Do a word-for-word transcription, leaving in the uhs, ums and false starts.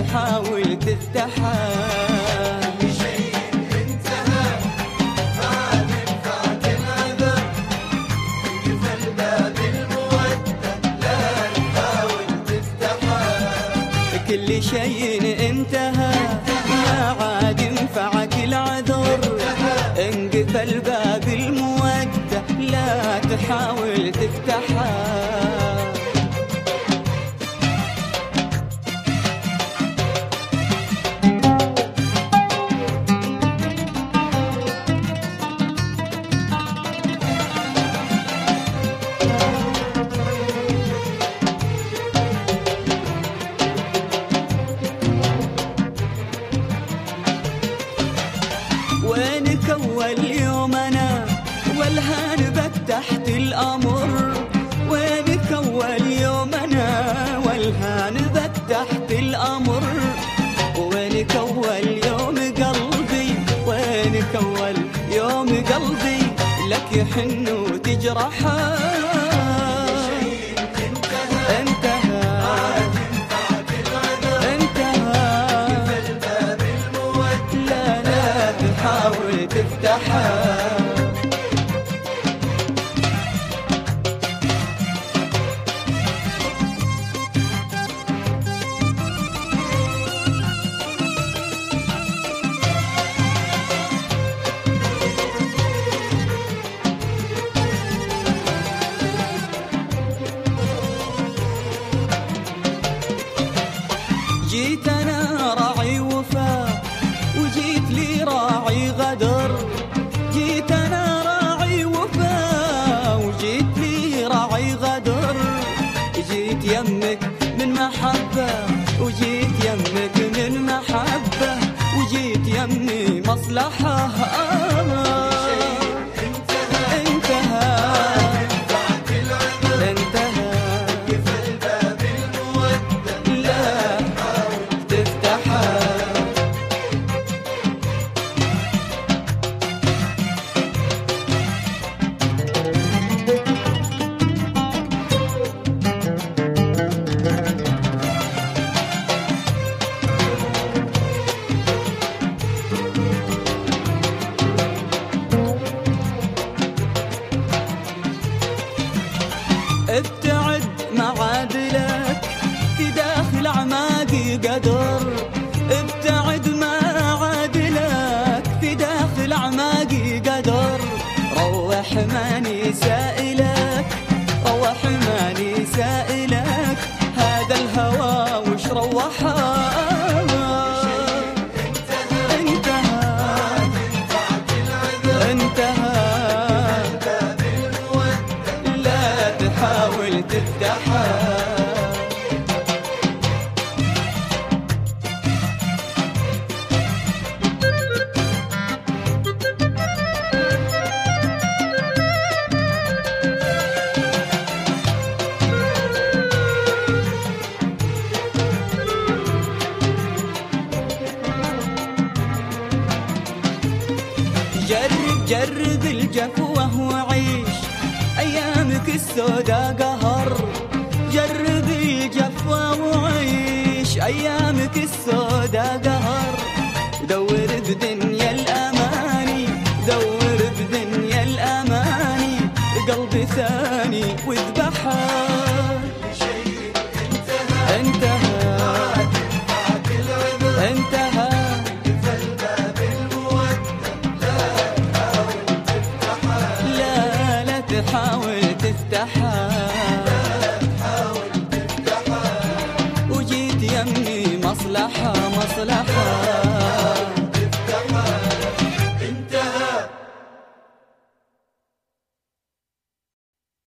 تحاول تفتحها. كل شيء انتهى ما تنفعك العذر، انقفل باب المودة لا تحاول تفتحها. كل شيء انتهى ما عاد ينفعك العذر، انقفل باب المودة لا تحاول تفتحها. وينك أول يوم أنا والهان بك تحت الأمر، وينك أول يوم أنا والهان بك تحت الأمر، وينك أول يوم قلبي، وينك أول يوم قلبي لك يحن وتجرحه. حاول تفتحها. جيت أنا راعي وفاء وجيت لي راعي غدر، جيت أنا راعي وفاء وجيت لي راعي غدر، جيت يمك من محبة وجيت يمك من محبة وجيت يمي مصلحة. ابتعد ما عاد لك في داخل أعماقي قدر، ابتعد ما عاد لك في داخل أعماقي قدر، روح ماني سائلك، روح ماني سائلك، هذا الهوى وش روحه. حاول تفتحها. جرب جرب الجفوة وعيش أيامك السودا قهر، جرب الجفوة وعيش أيامك السودا قهر، دور بدنيا الأماني، دور بدنيا الأماني قلبي ثاني واذبحها. كل شيء انتهى انتهى ما تنفعك العذر، انتهى انقفل باب المودة لا تحاول تفتحها. لا لا تحاول تفتحها، لا تحاول تفتحها. وجيت يمي مصلحة مصلحة.